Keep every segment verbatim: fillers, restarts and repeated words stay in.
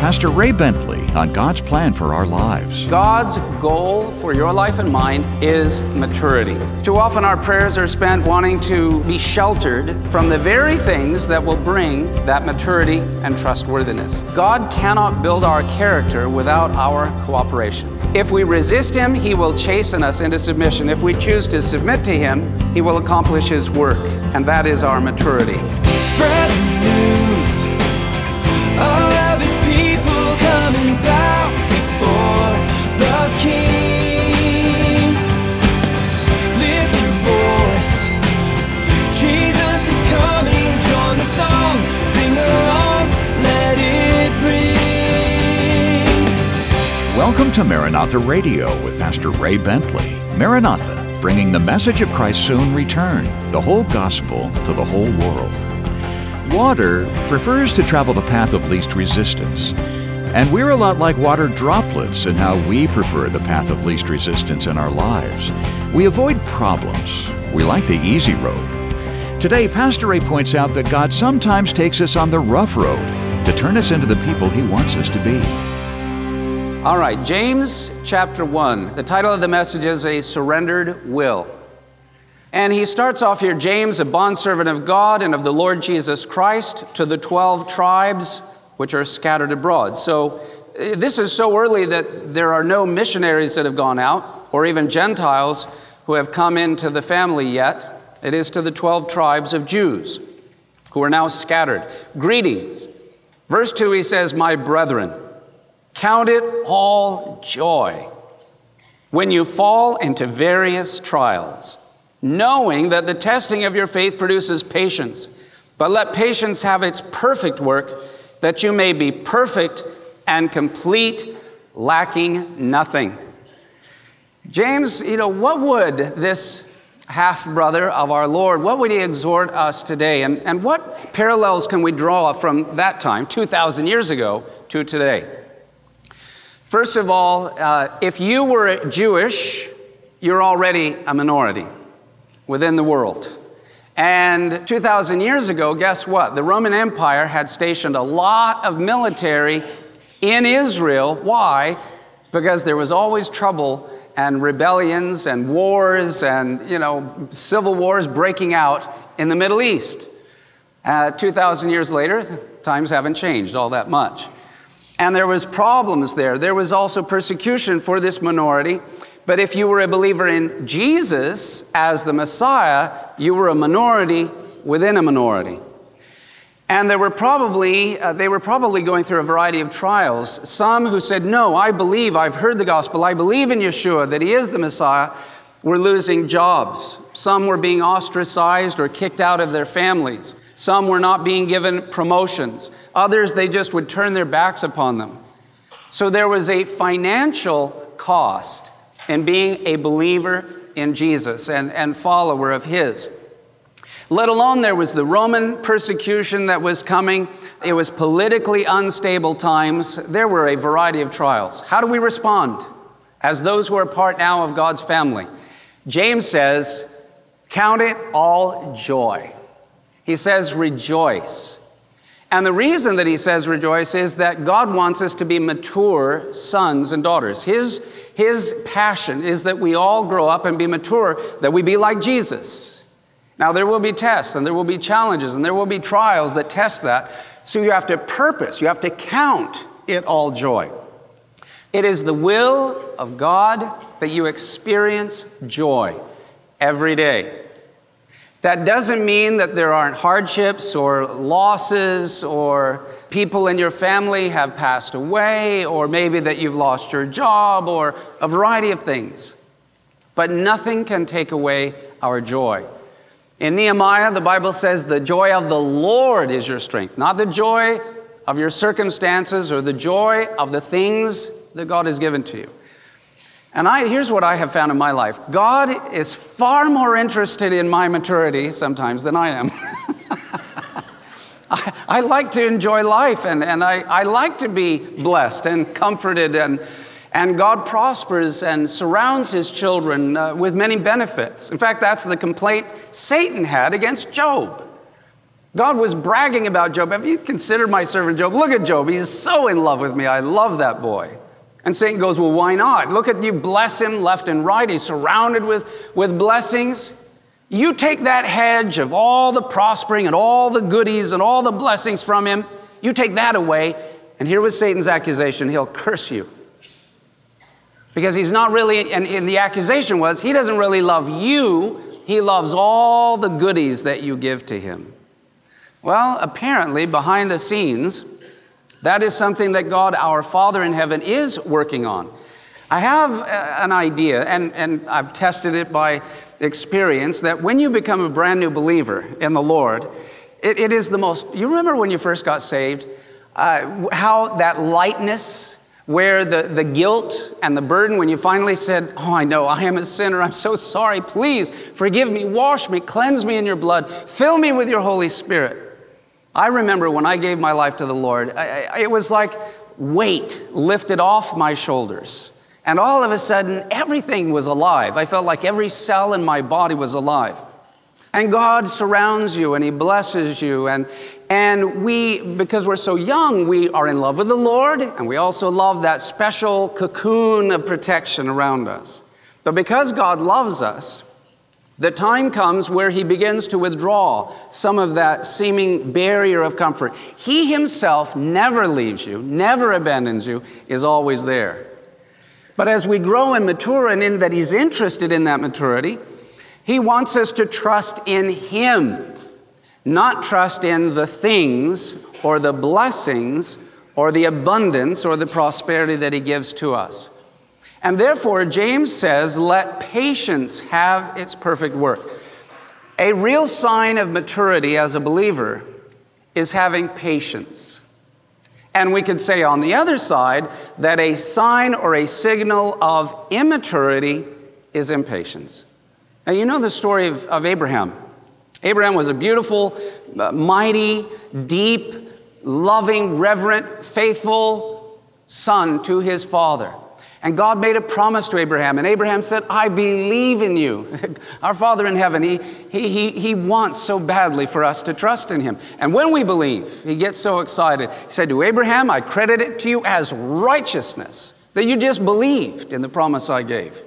Pastor Ray Bentley on God's plan for our lives. God's goal for your life and mine is maturity. Too often our prayers are spent wanting to be sheltered from the very things that will bring that maturity and trustworthiness. God cannot build our character without our cooperation. If we resist Him, He will chasten us into submission. If we choose to submit to Him, He will accomplish His work, and that is our maturity. Spread the news. All of His people coming down before the King. Lift your voice. Jesus is coming. Join the song. Sing along. Let it ring. Welcome to Maranatha Radio with Pastor Ray Bentley. Maranatha, bringing the message of Christ's soon return, the whole gospel to the whole world. Water prefers to travel the path of least resistance, and we're a lot like water droplets in how we prefer the path of least resistance in our lives. We avoid problems. We like the easy road. Today, Pastor Ray points out that God sometimes takes us on the rough road to turn us into the people He wants us to be. All right, James chapter one. The title of the message is A Surrendered Will. And he starts off here, James, a bondservant of God and of the Lord Jesus Christ, to the twelve tribes which are scattered abroad. So this is so early that there are no missionaries that have gone out, or even Gentiles who have come into the family yet. It is to the twelve tribes of Jews who are now scattered. Greetings. Verse two, he says, My brethren, count it all joy when you fall into various trials, knowing that the testing of your faith produces patience. But let patience have its perfect work, that you may be perfect and complete, lacking nothing. James, you know, what would this half-brother of our Lord, what would he exhort us today? And, and what parallels can we draw from that time, two thousand years ago, to today? First of all, uh, if you were Jewish, you're already a minority within the world. And two thousand years ago, guess what? The Roman Empire had stationed a lot of military in Israel. Why? Because there was always trouble and rebellions and wars and, you know, civil wars breaking out in the Middle East. Uh, two thousand years later, times haven't changed all that much. And there was problems there. There was also persecution for this minority. But if you were a believer in Jesus as the Messiah, you were a minority within a minority. And there were probably, uh, they were probably going through a variety of trials. Some who said, no, I believe, I've heard the gospel, I believe in Yeshua, that He is the Messiah, were losing jobs. Some were being ostracized or kicked out of their families. Some were not being given promotions. Others, they just would turn their backs upon them. So there was a financial cost in being a believer in Jesus and, and follower of His. Let alone there was the Roman persecution that was coming. It was politically unstable times. There were a variety of trials. How do we respond as those who are part now of God's family? James says, count it all joy. He says, rejoice. And the reason that he says rejoice is that God wants us to be mature sons and daughters. His, his passion is that we all grow up and be mature, that we be like Jesus. Now, there will be tests and there will be challenges and there will be trials that test that. So you have to purpose, you have to count it all joy. It is the will of God that you experience joy every day. That doesn't mean that there aren't hardships or losses or people in your family have passed away or maybe that you've lost your job or a variety of things. But nothing can take away our joy. In Nehemiah, the Bible says the joy of the Lord is your strength, not the joy of your circumstances or the joy of the things that God has given to you. And I, here's what I have found in my life. God is far more interested in my maturity sometimes than I am. I, I like to enjoy life and, and I, I like to be blessed and comforted and, and God prospers and surrounds His children uh, with many benefits. In fact, that's the complaint Satan had against Job. God was bragging about Job. Have you considered my servant Job? Look at Job. He's so in love with me. I love that boy. And Satan goes, well, why not? Look at you, bless him left and right. He's surrounded with, with blessings. You take that hedge of all the prospering and all the goodies and all the blessings from him. You take that away. And here was Satan's accusation. He'll curse you. Because he's not really, and, and the accusation was, he doesn't really love you. He loves all the goodies that you give to him. Well, apparently, behind the scenes, that is something that God, our Father in heaven, is working on. I have an idea, and, and I've tested it by experience, that when you become a brand new believer in the Lord, it, it is the most, you remember when you first got saved, uh, how that lightness, where the, the guilt and the burden, when you finally said, oh, I know, I am a sinner, I'm so sorry, please forgive me, wash me, cleanse me in your blood, fill me with your Holy Spirit. I remember when I gave my life to the Lord, I, I, it was like weight lifted off my shoulders. And all of a sudden, everything was alive. I felt like every cell in my body was alive. And God surrounds you and he blesses you. And, and we, because we're so young, we are in love with the Lord. And we also love that special cocoon of protection around us. But because God loves us, the time comes where he begins to withdraw some of that seeming barrier of comfort. He himself never leaves you, never abandons you, is always there. But as we grow and mature, and in that he's interested in that maturity, he wants us to trust in him, not trust in the things or the blessings or the abundance or the prosperity that he gives to us. And therefore, James says, let patience have its perfect work. A real sign of maturity as a believer is having patience. And we could say on the other side that a sign or a signal of immaturity is impatience. Now, you know the story of, of Abraham. Abraham was a beautiful, uh, mighty, deep, loving, reverent, faithful son to his father. And God made a promise to Abraham, and Abraham said, I believe in you. Our Father in heaven, he, he, he, he wants so badly for us to trust in him. And when we believe, he gets so excited. He said to Abraham, I credit it to you as righteousness, that you just believed in the promise I gave.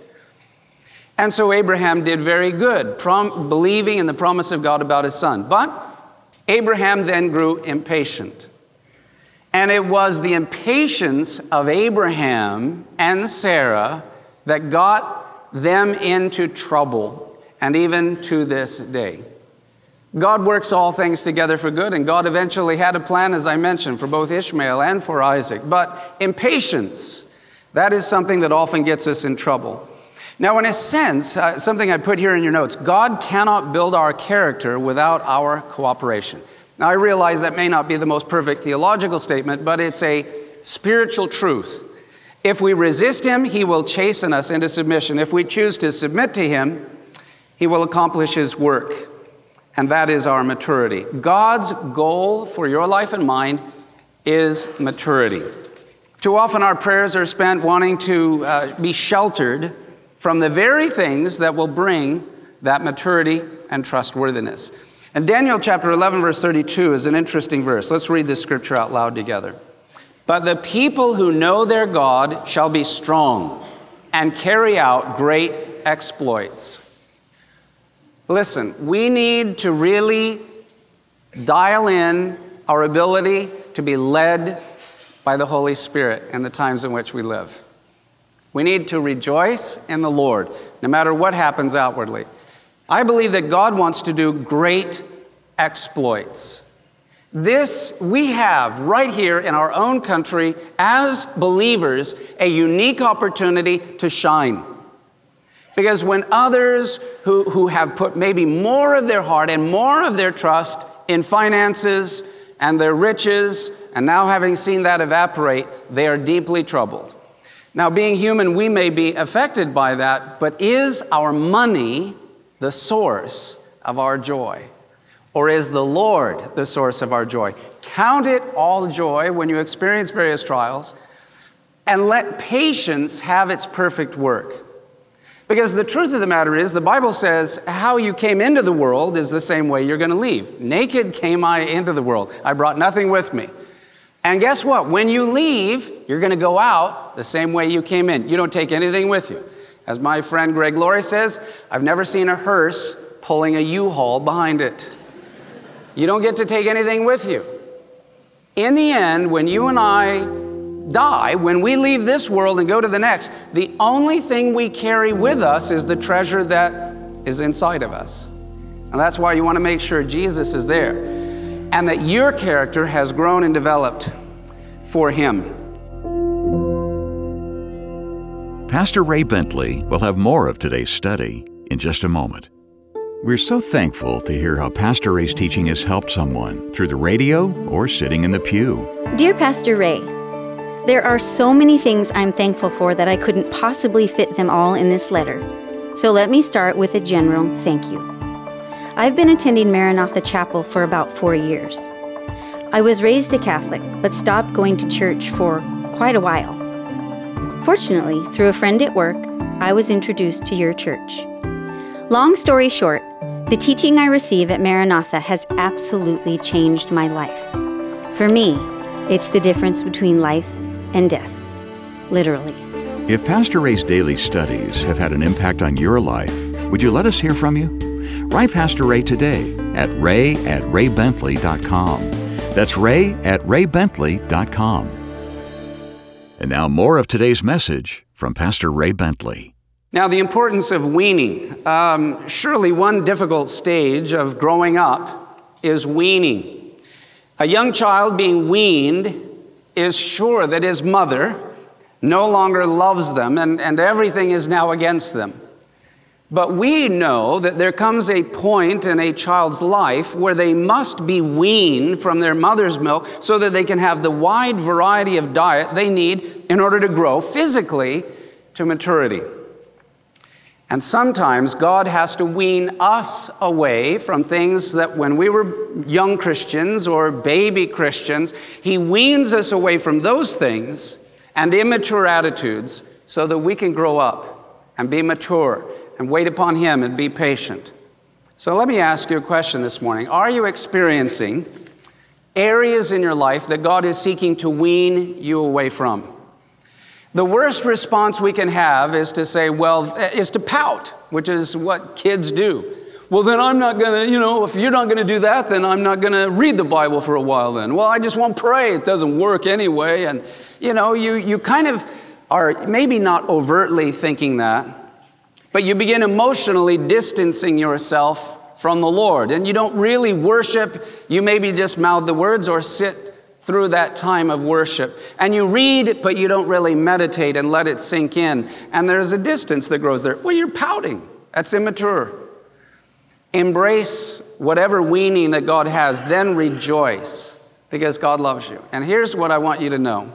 And so Abraham did very good, prom- believing in the promise of God about his son. But Abraham then grew impatient. And it was the impatience of Abraham and Sarah that got them into trouble, and even to this day. God works all things together for good, and God eventually had a plan, as I mentioned, for both Ishmael and for Isaac. But impatience, that is something that often gets us in trouble. Now, in a sense, uh, something I put here in your notes, God cannot build our character without our cooperation. Now, I realize that may not be the most perfect theological statement, but it's a spiritual truth. If we resist him, he will chasten us into submission. If we choose to submit to him, he will accomplish his work. And that is our maturity. God's goal for your life and mine is maturity. Too often our prayers are spent wanting to uh, be sheltered from the very things that will bring that maturity and trustworthiness. And Daniel chapter eleven, verse thirty-two is an interesting verse. Let's read this scripture out loud together. But the people who know their God shall be strong and carry out great exploits. Listen, we need to really dial in our ability to be led by the Holy Spirit in the times in which we live. We need to rejoice in the Lord, no matter what happens outwardly. I believe that God wants to do great exploits. This, we have right here in our own country, as believers, a unique opportunity to shine. Because when others who, who have put maybe more of their heart and more of their trust in finances and their riches, and now having seen that evaporate, they are deeply troubled. Now, being human, we may be affected by that, but is our money the source of our joy? Or is the Lord the source of our joy? Count it all joy when you experience various trials, and let patience have its perfect work. Because the truth of the matter is, the Bible says, how you came into the world is the same way you're going to leave. Naked came I into the world. I brought nothing with me. And guess what? When you leave, you're going to go out the same way you came in. You don't take anything with you. As my friend Greg Laurie says, I've never seen a hearse pulling a U-Haul behind it. You don't get to take anything with you. In the end, when you and I die, when we leave this world and go to the next, the only thing we carry with us is the treasure that is inside of us. And that's why you want to make sure Jesus is there and that your character has grown and developed for Him. Pastor Ray Bentley will have more of today's study in just a moment. We're so thankful to hear how Pastor Ray's teaching has helped someone through the radio or sitting in the pew. Dear Pastor Ray, there are so many things I'm thankful for that I couldn't possibly fit them all in this letter. So let me start with a general thank you. I've been attending Maranatha Chapel for about four years. I was raised a Catholic, but stopped going to church for quite a while. Fortunately, through a friend at work, I was introduced to your church. Long story short, the teaching I receive at Maranatha has absolutely changed my life. For me, it's the difference between life and death, literally. If Pastor Ray's daily studies have had an impact on your life, would you let us hear from you? Write Pastor Ray today at ray at ray bentley dot com. That's ray at ray bentley dot com. And now more of today's message from Pastor Ray Bentley. Now, the importance of weaning. Um, surely one difficult stage of growing up is weaning. A young child being weaned is sure that his mother no longer loves them and, and everything is now against them. But we know that there comes a point in a child's life where they must be weaned from their mother's milk so that they can have the wide variety of diet they need in order to grow physically to maturity. And sometimes God has to wean us away from things that when we were young Christians or baby Christians, He weans us away from those things and immature attitudes so that we can grow up and be mature and wait upon Him and be patient. So let me ask you a question this morning. Are you experiencing areas in your life that God is seeking to wean you away from? The worst response we can have is to say, well, is to pout, which is what kids do. Well, then I'm not going to, you know, if you're not going to do that, then I'm not going to read the Bible for a while then. Well, I just won't pray. It doesn't work anyway. And, you know, you, you kind of are maybe not overtly thinking that, but you begin emotionally distancing yourself from the Lord. And you don't really worship. You maybe just mouth the words or sit through that time of worship. And you read, but you don't really meditate and let it sink in. And there's a distance that grows there. Well, you're pouting. That's immature. Embrace whatever weaning that God has, then rejoice because God loves you. And here's what I want you to know.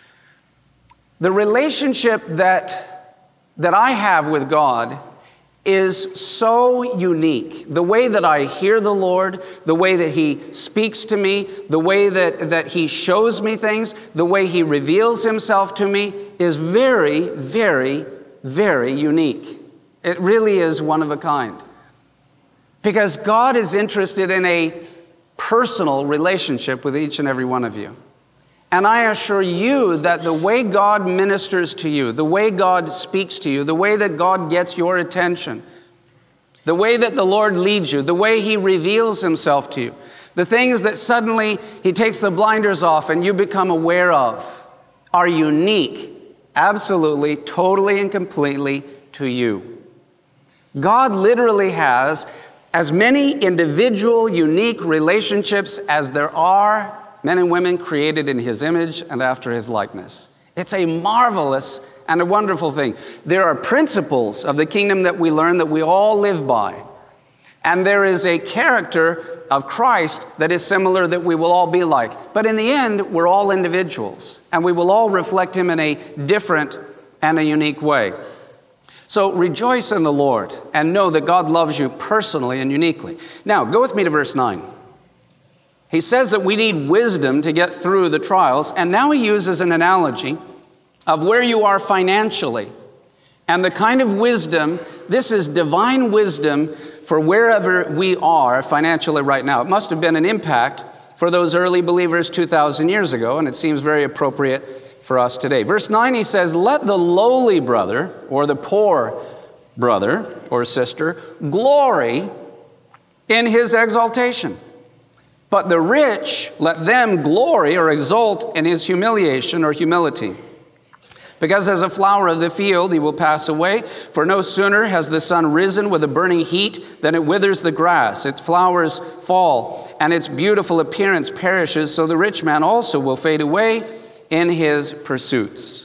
The relationship that, that I have with God is so unique. The way that I hear the Lord, the way that He speaks to me, the way that, that He shows me things, the way He reveals Himself to me is very, very, very unique. It really is one of a kind. Because God is interested in a personal relationship with each and every one of you. And I assure you that the way God ministers to you, the way God speaks to you, the way that God gets your attention, the way that the Lord leads you, the way He reveals Himself to you, the things that suddenly He takes the blinders off and you become aware of are unique, absolutely, totally and completely to you. God literally has as many individual, unique relationships as there are men and women created in His image and after His likeness. It's a marvelous and a wonderful thing. There are principles of the kingdom that we learn that we all live by. And there is a character of Christ that is similar that we will all be like. But in the end, we're all individuals. And we will all reflect Him in a different and a unique way. So rejoice in the Lord and know that God loves you personally and uniquely. Now, go with me to verse nine. He says that we need wisdom to get through the trials, and now he uses an analogy of where you are financially. And the kind of wisdom, this is divine wisdom for wherever we are financially right now. It must have been an impact for those early believers two thousand years ago, and it seems very appropriate for us today. Verse nine, he says, let the lowly brother, or the poor brother or sister, glory in his exaltation. But the rich, let them glory or exult in his humiliation or humility. Because as a flower of the field, he will pass away. For no sooner has the sun risen with a burning heat than it withers the grass. Its flowers fall, and its beautiful appearance perishes. So the rich man also will fade away in his pursuits.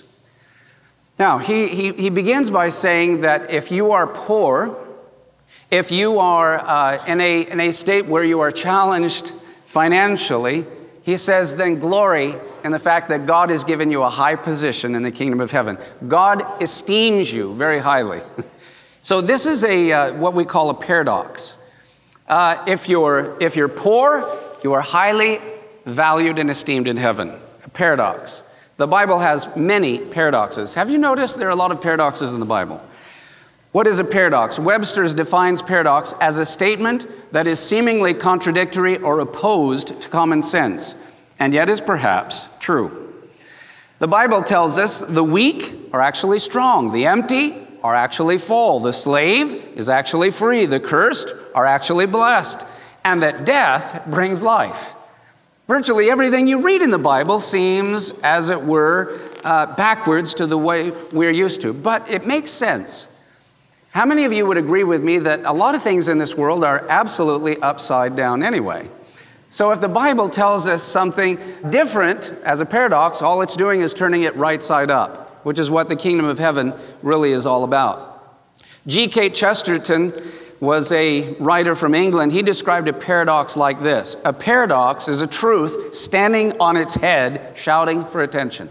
Now, he, he, he begins by saying that if you are poor, if you are uh, in, a, in a state where you are challenged financially, he says, then glory in the fact that God has given you a high position in the kingdom of heaven. God esteems you very highly. So this is a uh, what we call a paradox. Uh, if you're if you're poor, you are highly valued and esteemed in heaven. A paradox. The Bible has many paradoxes. Have you noticed there are a lot of paradoxes in the Bible? What is a paradox? Webster's defines paradox as a statement that is seemingly contradictory or opposed to common sense, and yet is perhaps true. The Bible tells us the weak are actually strong, the empty are actually full, the slave is actually free, the cursed are actually blessed, and that death brings life. Virtually everything you read in the Bible seems, as it were, uh, backwards to the way we're used to, but it makes sense. How many of you would agree with me that a lot of things in this world are absolutely upside down anyway? So if the Bible tells us something different as a paradox, all it's doing is turning it right side up, which is what the kingdom of heaven really is all about. G K Chesterton was a writer from England. He described a paradox like this. A paradox is a truth standing on its head, shouting for attention.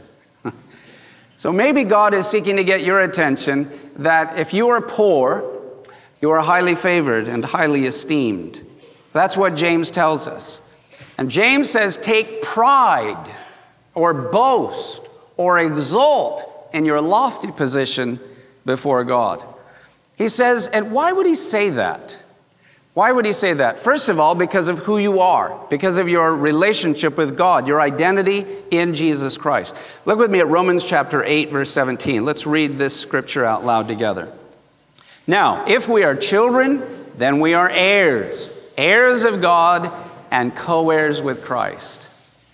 So maybe God is seeking to get your attention that if you are poor, you are highly favored and highly esteemed. That's what James tells us. And James says, take pride or boast or exult in your lofty position before God. He says, and why would he say that? Why would he say that? First of all, because of who you are, because of your relationship with God, your identity in Jesus Christ. Look with me at Romans chapter eight, verse seventeen. Let's read this scripture out loud together. Now, if we are children, then we are heirs, heirs of God and co-heirs with Christ.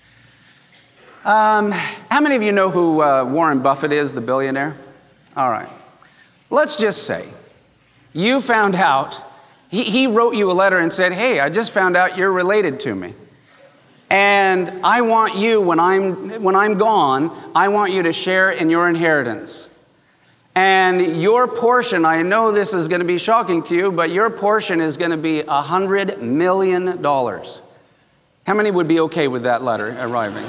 Um, how many of you know who uh, Warren Buffett is, the billionaire? All right. Let's just say you found out He, he wrote you a letter and said, hey, I just found out you're related to me. And I want you, when I'm, when I'm gone, I want you to share in your inheritance. And your portion, I know this is going to be shocking to you, but your portion is going to be one hundred million dollars. How many would be okay with that letter arriving?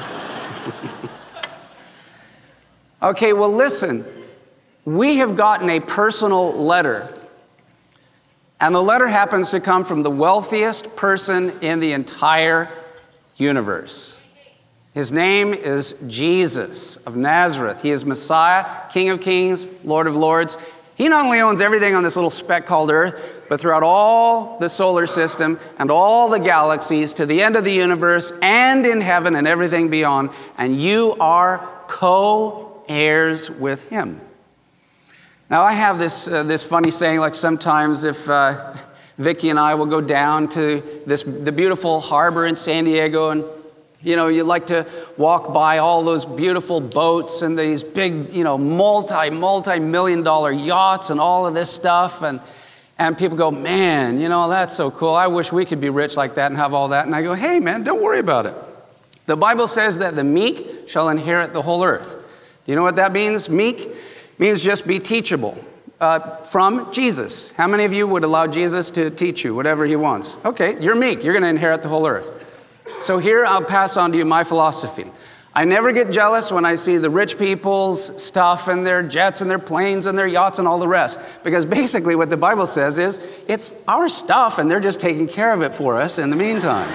Okay, well, listen. We have gotten a personal letter. And the letter happens to come from the wealthiest person in the entire universe. His name is Jesus of Nazareth. He is Messiah, King of Kings, Lord of Lords. He not only owns everything on this little speck called Earth, but throughout all the solar system and all the galaxies to the end of the universe and in heaven and everything beyond. And you are co-heirs with him. Now, I have this uh, this funny saying, like sometimes if uh, Vicki and I will go down to this the beautiful harbor in San Diego, and, you know, you like to walk by all those beautiful boats and these big, you know, multi, multi-million dollar yachts and all of this stuff, and and people go, man, you know, that's so cool. I wish we could be rich like that and have all that. And I go, hey, man, don't worry about it. The Bible says that the meek shall inherit the whole earth. Do you know what that means, meek? Means just be teachable uh, from Jesus. How many of you would allow Jesus to teach you whatever he wants? Okay, you're meek. You're going to inherit the whole earth. So here I'll pass on to you my philosophy. I never get jealous when I see the rich people's stuff and their jets and their planes and their yachts and all the rest. Because basically what the Bible says is it's our stuff and they're just taking care of it for us in the meantime.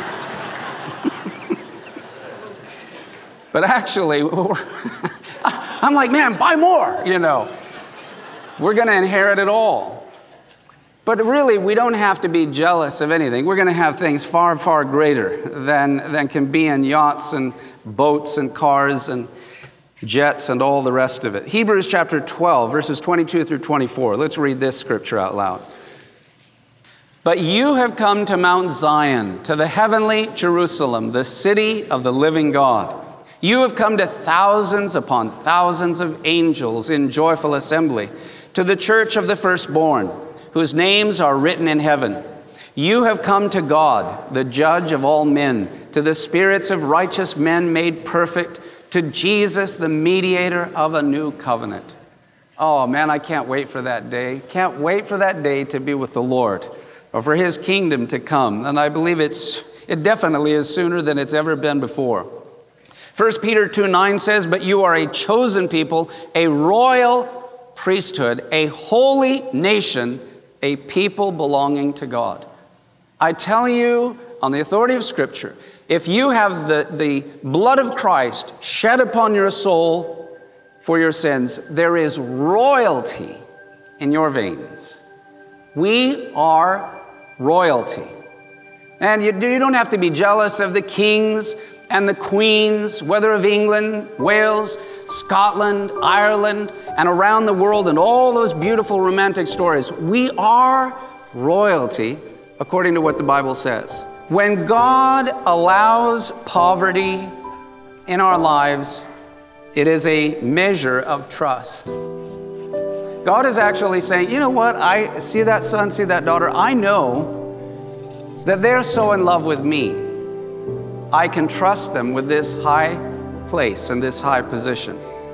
But actually, I'm like, man, buy more, you know. We're going to inherit it all. But really, we don't have to be jealous of anything. We're going to have things far, far greater than, than can be in yachts and boats and cars and jets and all the rest of it. Hebrews chapter twelve, verses twenty-two through twenty-four. Let's read this scripture out loud. But you have come to Mount Zion, to the heavenly Jerusalem, the city of the living God. You have come to thousands upon thousands of angels in joyful assembly, to the church of the firstborn, whose names are written in heaven. You have come to God, the judge of all men, to the spirits of righteous men made perfect, to Jesus, the mediator of a new covenant. Oh man, I can't wait for that day. Can't wait for that day to be with the Lord, or for his kingdom to come. And I believe it's it definitely is sooner than it's ever been before. First Peter two nine says, but you are a chosen people, a royal priesthood, a holy nation, a people belonging to God. I tell you, on the authority of Scripture, if you have the, the blood of Christ shed upon your soul for your sins, there is royalty in your veins. We are royalty. And you, you don't have to be jealous of the kings and the queens, whether of England, Wales, Scotland, Ireland, and around the world, and all those beautiful romantic stories. We are royalty, according to what the Bible says. When God allows poverty in our lives, it is a measure of trust. God is actually saying, you know what, I see that son, see that daughter, I know that they're so in love with me. I can trust them with this high place and this high position.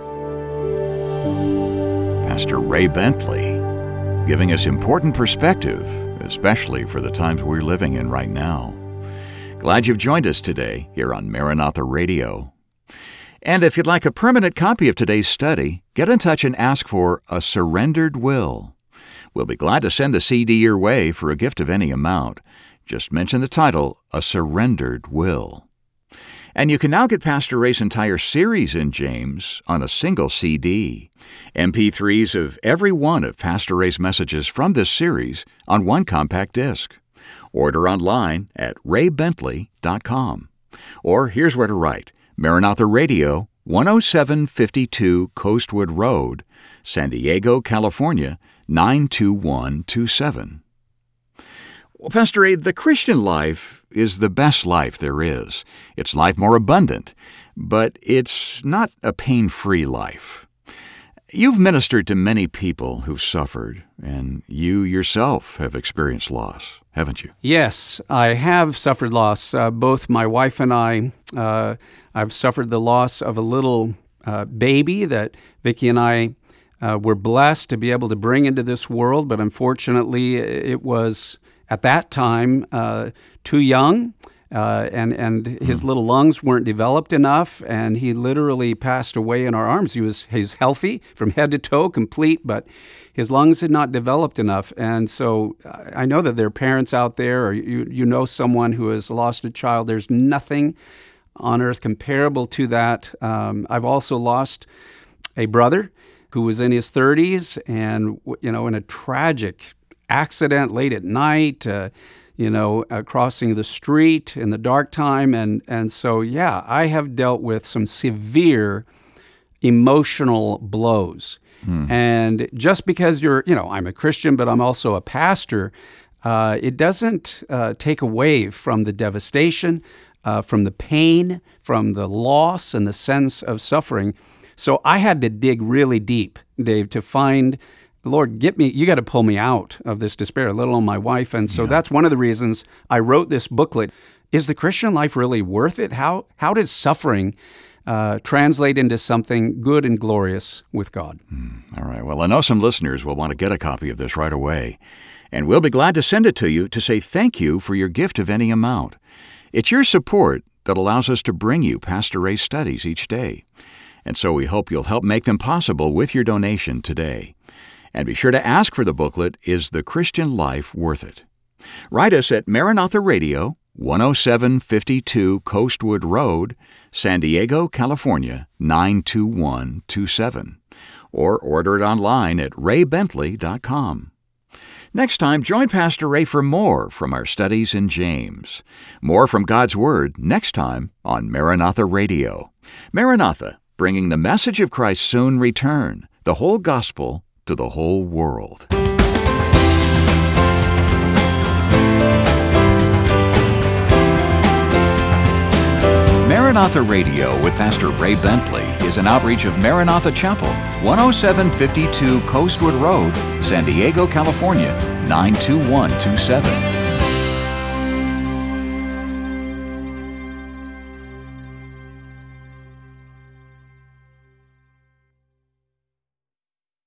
Pastor Ray Bentley, giving us important perspective, especially for the times we're living in right now. Glad you've joined us today here on Maranatha Radio. And if you'd like a permanent copy of today's study, get in touch and ask for A Surrendered Will. We'll be glad to send the C D your way for a gift of any amount. Just mention the title, A Surrendered Will. And you can now get Pastor Ray's entire series in James on a single C D. M P threes of every one of Pastor Ray's messages from this series on one compact disc. Order online at ray bentley dot com. Or here's where to write. Maranatha Radio, one oh seven fifty-two Coastwood Road, San Diego, California, nine two one two seven. Well, Pastor Ray, the Christian life is the best life there is. It's life more abundant, but it's not a pain-free life. You've ministered to many people who've suffered, and you yourself have experienced loss, haven't you? Yes, I have suffered loss. Uh, both my wife and I, uh, I've suffered the loss of a little uh, baby that Vicki and I uh, were blessed to be able to bring into this world, but unfortunately it was at that time uh, too young, uh, and, and his mm. little lungs weren't developed enough, and he literally passed away in our arms. He was he's healthy from head to toe, complete, but his lungs had not developed enough. And so I know that there are parents out there, or you, you know someone who has lost a child. There's nothing on earth comparable to that. Um, I've also lost a brother who was in his thirties, and you know, in a tragic accident late at night, uh, you know, uh, crossing the street in the dark time. And, and so, yeah, I have dealt with some severe emotional blows. Hmm. And just because you're, you know, I'm a Christian, but I'm also a pastor, uh, it doesn't uh, take away from the devastation, uh, from the pain, from the loss and the sense of suffering. So I had to dig really deep, Dave, to find, Lord, get me, you got to pull me out of this despair, let alone my wife. And so yeah. that's one of the reasons I wrote this booklet. Is the Christian life really worth it? How how does suffering uh, translate into something good and glorious with God? Mm, all right. Well, I know some listeners will want to get a copy of this right away. And we'll be glad to send it to you to say thank you for your gift of any amount. It's your support that allows us to bring you Pastor Ray's studies each day. And so we hope you'll help make them possible with your donation today. And be sure to ask for the booklet, Is the Christian Life Worth It? Write us at Maranatha Radio, one oh seven fifty-two Coastwood Road, San Diego, California, nine two one two seven. or order it online at ray bentley dot com. Next time, join Pastor Ray for more from our studies in James. More from God's Word next time on Maranatha Radio. Maranatha, bringing the message of Christ's soon return, the whole gospel to the whole world. Maranatha Radio with Pastor Ray Bentley is an outreach of Maranatha Chapel, one oh seven fifty-two Coastwood Road, San Diego, California, nine two one two seven.